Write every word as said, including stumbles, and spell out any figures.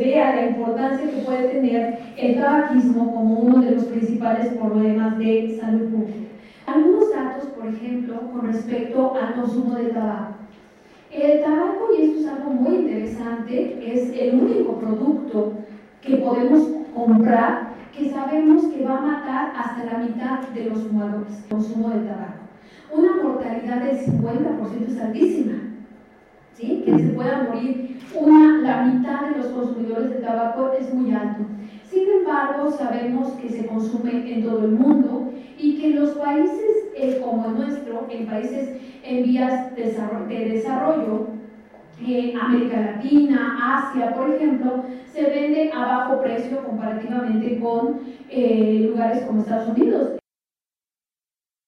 idea, la importancia que puede tener el tabaquismo como uno de los principales problemas de salud pública. Algunos datos, por ejemplo, con respecto al consumo de tabaco. El tabaco, y esto es algo muy interesante, es el único producto que podemos comprar que sabemos que va a matar hasta la mitad de los fumadores, el consumo de tabaco. Una mortalidad del cincuenta por ciento es altísima, ¿sí? Que se pueda morir una, la mitad de los consumidores de tabaco es muy alto. Sin embargo, sabemos que se consume en todo el mundo y que en los países eh, como el nuestro, en países en vías de desarrollo, de desarrollo eh, América Latina, Asia, por ejemplo, se vende a bajo precio comparativamente con eh, lugares como Estados Unidos.